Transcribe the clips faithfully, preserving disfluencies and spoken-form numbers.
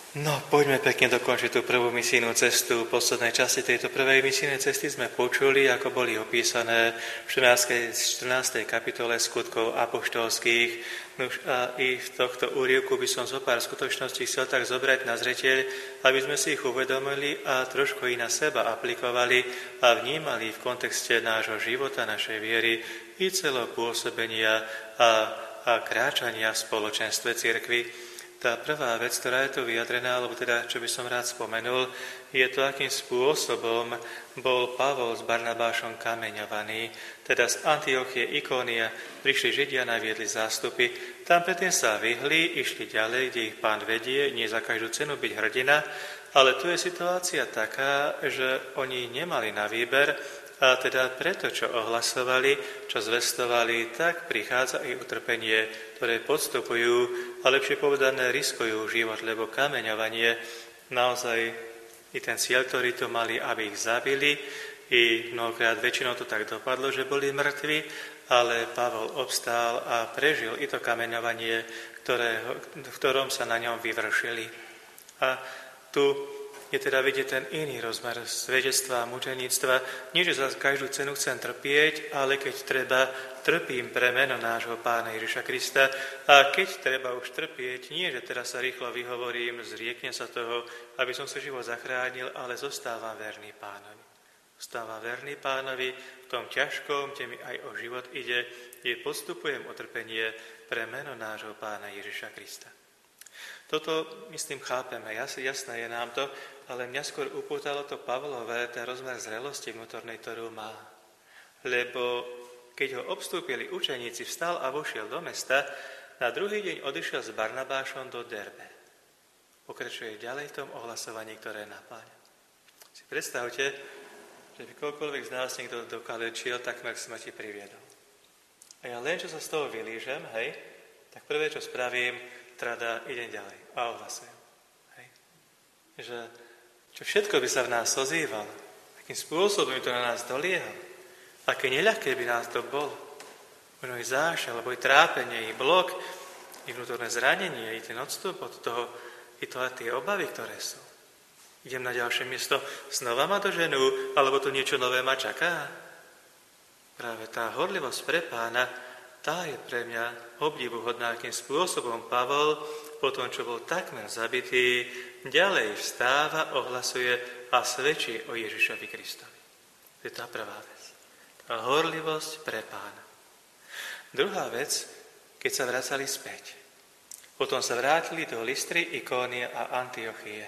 No, poďme pekne dokončiť tú prvú misijnú cestu. V poslednej časti tejto prvej misijnej cesty sme počuli, ako boli opísané v štrnástej kapitole skutkov apoštolských. No a i v tohto úryvku by som zo pár skutočností chcel tak zobrať na zreteľ, aby sme si ich uvedomili a trošku ich na seba aplikovali a vnímali v kontexte nášho života, našej viery i celého pôsobenia a, a kráčania v spoločenstve cirkvi. Tá prvá vec, ktorá je tu vyjadrená, alebo teda, čo by som rád spomenul, je to, akým spôsobom bol Pavol s Barnabášom kameňovaný. Teda z Antiochie, Ikónia prišli Židia, naviedli zástupy. Tam predtým sa vyhli, išli ďalej, kde ich Pán vedie, nie za každú cenu byť hrdina, ale tu je situácia taká, že oni nemali na výber, a teda preto, čo ohlasovali, čo zvestovali, tak prichádza i utrpenie, ktoré podstupujú, a lepšie povedané, riskujú život, lebo kameňovanie naozaj i ten cieľ, ktorý to mali, aby ich zabili, i mnohokrát väčšinou to tak dopadlo, že boli mŕtvi, ale Pavol obstál a prežil i to kameňovanie, ktoré, v ktorom sa na ňom vyvršili. A tu je teda vidieť ten iný rozmer svedectva a mučeníctva. Nie, že za každú cenu chcem trpieť, ale keď treba, trpím pre meno nášho Pána Ježiša Krista. A keď treba už trpieť, nie, že teraz sa rýchlo vyhovorím, zrieknem sa toho, aby som sa život zachránil, ale zostávam verný Pánovi. Zostávam verný Pánovi v tom ťažkom, kde mi aj o život ide, kde podstupujem utrpenie pre meno nášho Pána Ježiša Krista. Toto, myslím, chápeme, jasné je nám to, ale mňa skôr upútalo to Pavlové, ten rozmer zrelosti vnútornej, ktorú má. Lebo keď ho obstúpili učeníci, vstal a vošiel do mesta, na druhý deň odišiel s Barnabášom do Derbe. Pokračuje ďalej v tom ohlasovaní, ktoré napáňa. Si predstavte, že by koľkoľvek z nás niekto dokalečil, takmer k smrti priviedol. A ja len, čo sa z toho vylížem, hej, tak prvé, čo spravím, teda idem ďalej a ohlasujem. Hej. Že čo všetko by sa v nás ozývalo, akým spôsobom by to na nás doliehalo, aké neľahké by nás to bolo. Možno i zášal, alebo i trápenie, i blok, i vnútorné zranenie, i ten odstup od toho, i to a tie obavy, ktoré sú. Idem na ďalšie miesto, znova ma doženú, alebo to niečo nové ma čaká. Práve tá horlivosť pre Pána, tá je pre mňa obdivuhodná, akým spôsobom Pavol, po tom, čo bol takmer zabitý, ďalej vstáva, ohlasuje a svedčí o Ježišovi Kristovi. To je tá prvá vec. Tá horlivosť pre Pána. Druhá vec, keď sa vracali späť. Potom sa vrátili do Lystry, Ikónie a Antiochie.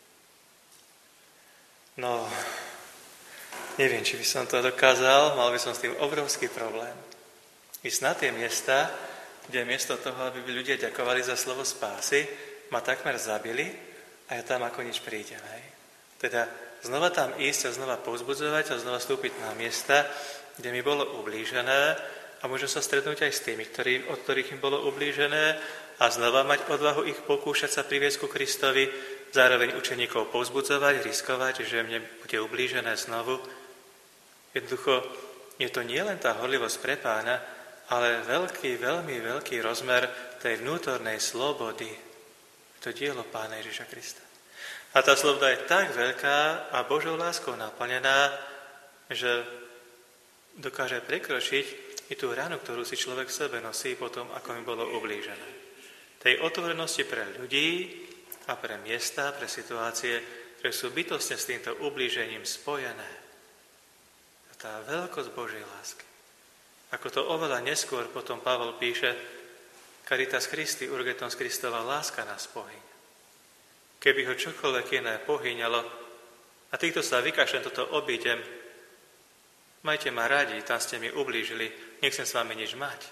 No, neviem, či by som to dokázal, mal by som s tým obrovský problém. Ísť na tie miesta, kde miesto toho, aby ľudia ďakovali za slovo spásy, ma takmer zabili a ja tam ako nič prídem. Hej. Teda znova tam ísť a znova povzbudzovať a znova vstúpiť na miesta, kde mi bolo ublížené a môžem sa stretnúť aj s tými, ktorí, od ktorých im bolo ublížené a znova mať odvahu ich pokúšať sa priviesť ku Kristovi, zároveň učeníkov povzbudzovať, riskovať, že mne bude ublížené znovu. Jednoducho je to nielen tá horlivosť pre Pána, ale veľký, veľmi veľký rozmer tej vnútornej slobody. To dielo Pána Ježiša Krista. A tá sloboda je tak veľká a Božou láskou naplnená, že dokáže prekročiť i tú ranu, ktorú si človek v sebe nosí potom, ako mi bolo ublížené. Tej otvorenosti pre ľudí a pre miesta, pre situácie, ktoré sú bytostne s týmto ublížením spojené. A tá veľkosť Božej lásky. Ako to oveľa neskôr potom Pavol píše, Caritas Christi, urgentons Kristova láska nás pohyňa. Keby ho čokoľvek iné pohyňalo, a týchto sa vykašľam, toto obídem, majte ma radi, tam ste mi ublížili, nechcem s vami nič mať.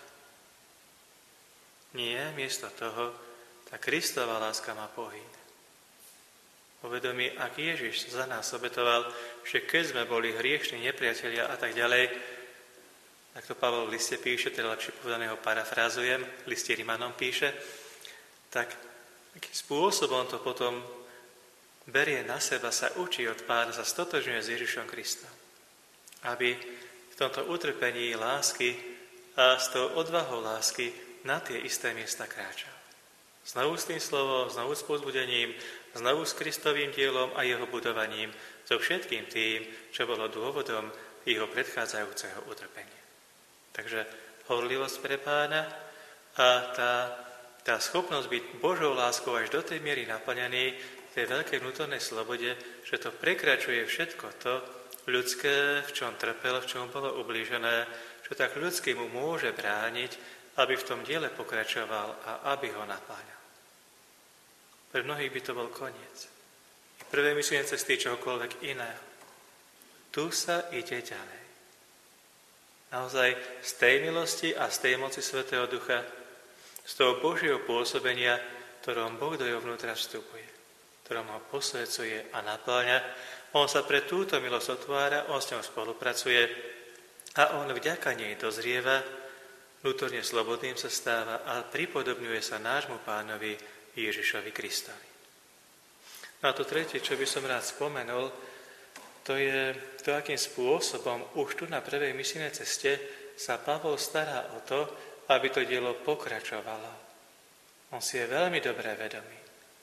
Nie, miesto toho, tá Kristova láska ma pohyňa. Uvedomí, ak Ježiš za nás obetoval, že keď sme boli hriešni, nepriatelia a tak ďalej, tak to Pavol v liste píše, teda lepšie povedané ho parafrázujem, v liste Rimanom píše, tak akým spôsobom to potom berie na seba, sa učí od Pána, sa stotožňuje s Ježišom Kristom. Aby v tomto utrpení lásky a s tou odvahou lásky na tie isté miesta kráčal. Znovu s tým slovom, znovu s povzbudením znovu s Kristovým dielom a jeho budovaním, so všetkým tým, čo bolo dôvodom jeho predchádzajúceho utrpenia. Takže horlivosť pre Pána a tá, tá schopnosť byť Božou láskou až do tej miery naplnený v tej veľkej vnútornej slobode, že to prekračuje všetko to ľudské, v čom trpel, v čom bolo ublížené, čo tak ľudský mu môže brániť, aby v tom diele pokračoval a aby ho napáňal. Pre mnohých by to bol koniec. I prvé myslenie cesty čohokoľvek iného. Tu sa ide ďalej. Naozaj z tej milosti a z tej moci Svätého Ducha, z toho Božieho pôsobenia, ktorom Boh do jeho vnútra vstupuje, ktorom ho posvedzuje a napĺňa, on sa pre túto milosť otvára, on s ňou spolupracuje a on vďaka nej dozrieva, vnútorne slobodným sa stáva a pripodobňuje sa nášmu Pánovi Ježišovi Kristovi. No a to tretie, čo by som rád spomenul, to je to, akým spôsobom už tu na prvej misijnej ceste sa Pavol stará o to, aby to dielo pokračovalo. On si je veľmi dobre vedomý,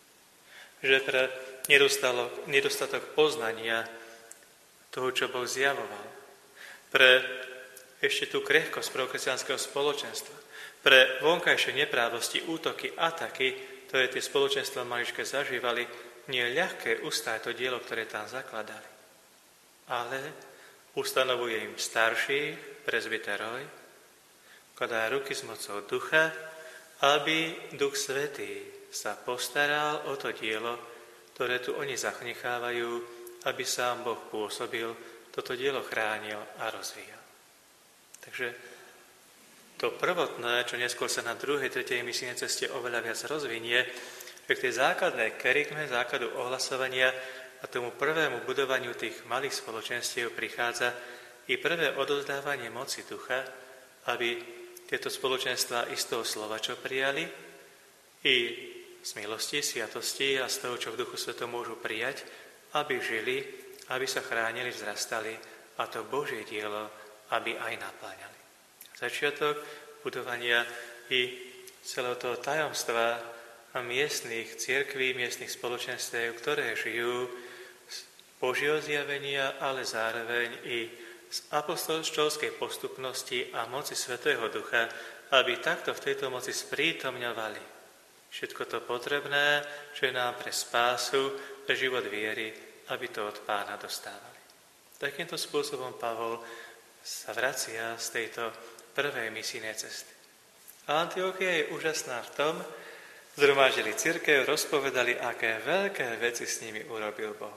že pre nedostatok, nedostatok poznania toho, čo Boh zjavoval, pre ešte tú krehkosť prvokresťanského spoločenstva, pre vonkajšie neprávosti, útoky, ataky, ktoré tie spoločenstva maličké zažívali, nie je ľahké ustáť to dielo, ktoré tam zakladali. Ale ustanovuje im starší prezbiteroj, kladá ruky s mocou ducha, aby Duch Svätý sa postaral o to dielo, ktoré tu oni zanechávajú, aby sám Boh pôsobil, toto dielo chránil a rozvíjal. Takže to prvotné, čo neskôr sa na druhej, tretej misijnej ceste oveľa viac rozvinie, že k tej základnej kerygme, základu ohlasovania a tomu prvému budovaniu tých malých spoločenstiev prichádza i prvé odovzdávanie moci ducha, aby tieto spoločenstvá i z toho slova, čo prijali, i z milosti, sviatosti a z toho, čo v Duchu Svetom môžu prijať, aby žili, aby sa chránili, vzrastali a to Božie dielo, aby aj napláňali. Začiatok budovania i celého toho tajomstva a miestnych cirkví, miestnych spoločenstiev, ktoré žijú z Božieho zjavenia, ale zároveň i z apostolskej postupnosti a moci Svätého Ducha, aby takto v tejto moci sprítomňovali všetko to potrebné, čo je nám pre spásu, pre život viery, aby to od Pána dostávali. Takýmto spôsobom Pavol sa vracia z tejto prvej misijnej cesty. A Antiochia je úžasná v tom, zhromaždili cirkev, rozpovedali, aké veľké veci s nimi urobil Boh.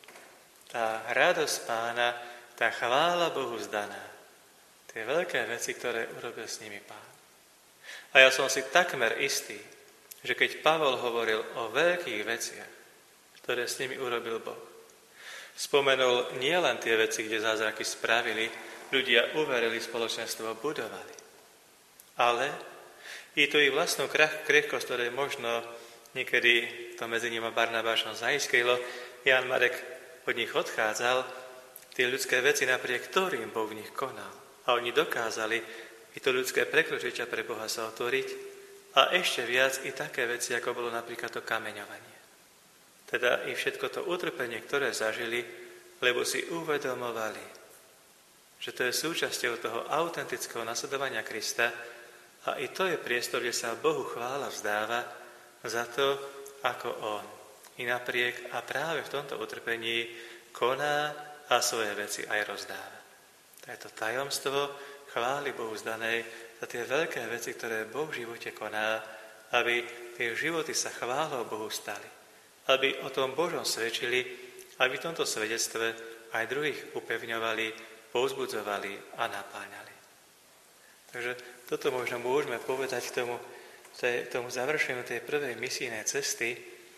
Tá radosť Pána, tá chvála Bohu zdaná, tie veľké veci, ktoré urobil s nimi Pán. A ja som si takmer istý, že keď Pavol hovoril o veľkých veciach, ktoré s nimi urobil Boh, spomenul nielen tie veci, kde zázraky spravili, ľudia uverili, spoločenstvo budovali, ale i to ich vlastnú krehkosť, ktoré možno niekedy to medzi ním a Barnabášom zaiskrilo, Jan Marek od nich odchádzal, tie ľudské veci, napriek ktorým Boh v nich konal. A oni dokázali i to ľudské prekročiť a pre Boha sa otvoriť a ešte viac i také veci, ako bolo napríklad to kameňovanie. Teda i všetko to utrpenie, ktoré zažili, lebo si uvedomovali, že to je súčasťou toho autentického nasledovania Krista a i to je priestor, kde sa Bohu chvála vzdáva za to, ako On i napriek a práve v tomto utrpení koná a svoje veci aj rozdáva. To je to tajomstvo chvály Bohu zdanej za tie veľké veci, ktoré Boh v živote koná, aby tie životy sa chválou Bohu stali. Aby o tom Božom svedčili, aby v tomto svedectve aj druhých upevňovali, povzbudzovali a napáňali. Takže toto možno môžeme povedať k tomu, tej, tomu završeniu tej prvej misijnej cesty.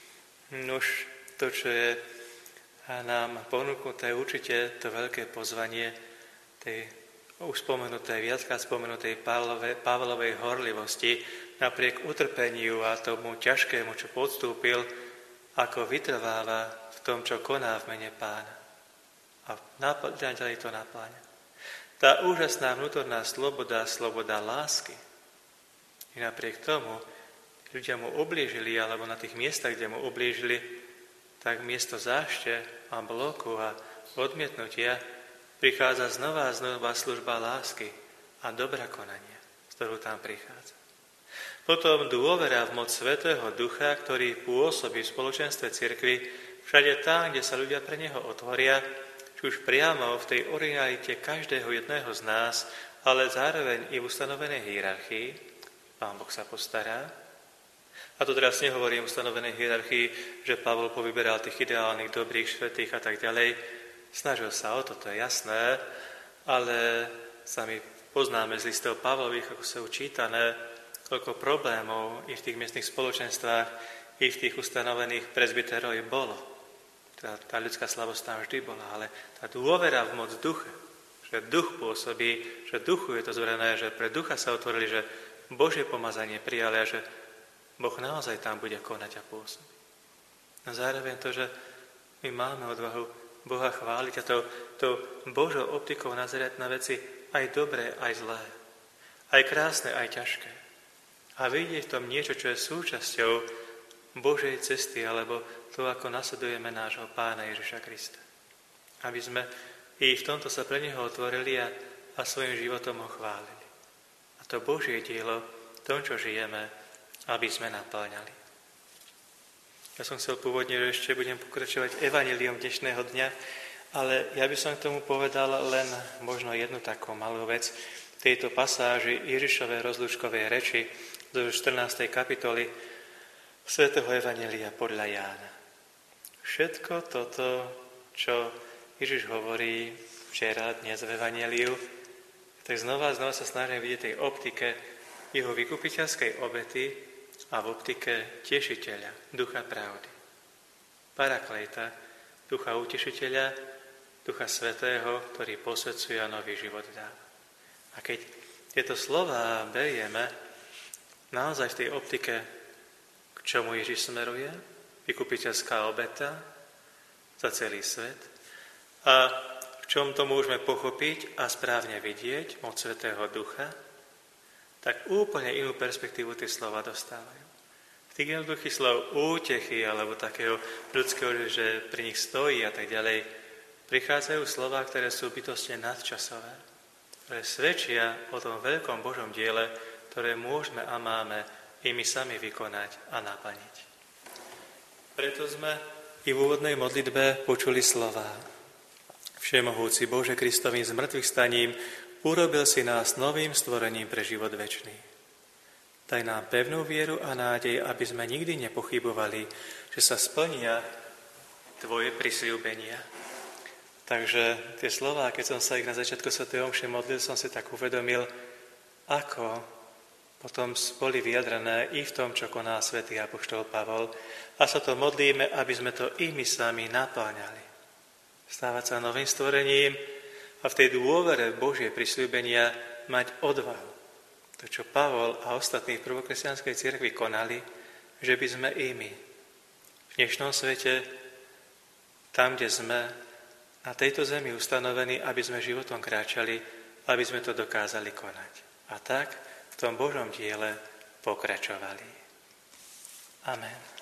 Už to, čo je nám ponúknuté, určite to veľké pozvanie tej už spomenutej, viackrát spomenutej Pavlovej, Pavlovej horlivosti, napriek utrpeniu a tomu ťažkému, čo podstúpil, ako vytrváva v tom, čo koná v mene Pána. A ďalej to napláňa. Tá úžasná vnútorná sloboda, sloboda lásky. I napriek tomu, ľudia mu ublížili, alebo na tých miestach, kde mu ublížili, tak miesto zášte a bloku a odmietnutia prichádza znova a znova služba lásky a dobra konania, z ktorou tam prichádza. Potom dôvera v moc Svätého Ducha, ktorý pôsobí v spoločenstve cirkvi všade tam, kde sa ľudia pre neho otvoria, či už priamo v tej originalite každého jedného z nás, ale zároveň i v ustanovenej hierarchii. Pán Boh sa postará. A to teraz nehovorím o ustanovenej hierarchii, že Pavol povyberal tých ideálnych, dobrých, svätých a tak ďalej. Snažil sa o to, to je jasné, ale sami poznáme z listov Pavlových, ako sa učítané, koľko problémov i v tých miestnych spoločenstvách, i v tých ustanovených presbyterov bolo. Tá, tá ľudská slabosť tam vždy bola, ale tá dôvera v moc ducha, že duch pôsobí, že duchu je to zverené, že pre ducha sa otvorili, že Božie pomazanie prijali a že Boh naozaj tam bude konať a pôsobiť. A zároveň to, že my máme odvahu Boha chváliť a to, to Božou optikou nazerať na veci aj dobré, aj zlé, aj krásne, aj ťažké. A vidieť v tom niečo, čo je súčasťou Božej cesty, alebo to, ako nasledujeme nášho Pána Ježiša Krista. Aby sme i v tomto sa pre Neho otvorili a, a svojim životom ho chválili. A to Božie dielo, v tom, čo žijeme, aby sme naplňali. Ja som chcel pôvodne, že ešte budem pokračovať evanjeliom dnešného dňa, ale ja by som k tomu povedal len možno jednu takú malú vec. V tejto pasáži Ježišovej rozlúčkovej reči do štrnástej kapitoly svätého evanjelia podľa Jána. Všetko toto, čo Ježiš hovorí včera, dnes v evanjeliu, tak znova a znova sa snažím vidieť tej optike jeho vykupiteľskej obety a v optike tešiteľa, ducha pravdy. Parakléta, ducha utešiteľa, ducha svätého, ktorý posvedzuje a nový život dáva. A keď tieto slová berieme naozaj v tej optike, k čomu Ježiš smeruje, vykupiteľská obeta za celý svet, a v čom to môžeme pochopiť a správne vidieť, moc Svätého Ducha, tak úplne inú perspektívu tie slova dostávajú. V tých jednoduchých slov útechy alebo takého ľudského, že pri nich stojí a tak ďalej, prichádzajú slova, ktoré sú bytostne nadčasové, ktoré svedčia o tom veľkom Božom diele, ktoré môžeme a máme i my sami vykonať a naplniť. Preto sme i v úvodnej modlitbe počuli slová. Všemohúci Bože, Kristovým zmrtvých staním urobil si nás novým stvorením pre život večný. Daj nám pevnú vieru a nádej, aby sme nikdy nepochybovali, že sa splnia Tvoje prisľúbenia. Takže tie slová, keď som sa ich na začiatku svätej omše modlil, som si tak uvedomil, ako potom boli vyjadrené i v tom, čo koná svätý apoštol Pavol. A sa to modlíme, aby sme to i my sami napĺňali. Stávať sa novým stvorením a v tej dôvere Božie prisľúbenia mať odvahu. To, čo Pavol a ostatní v prvokresťanskej cirkvi konali, že by sme i my v dnešnom svete, tam, kde sme, na tejto zemi ustanovení, aby sme životom kráčali, aby sme to dokázali konať. A tak v tom Božom diele pokračovali. Amen.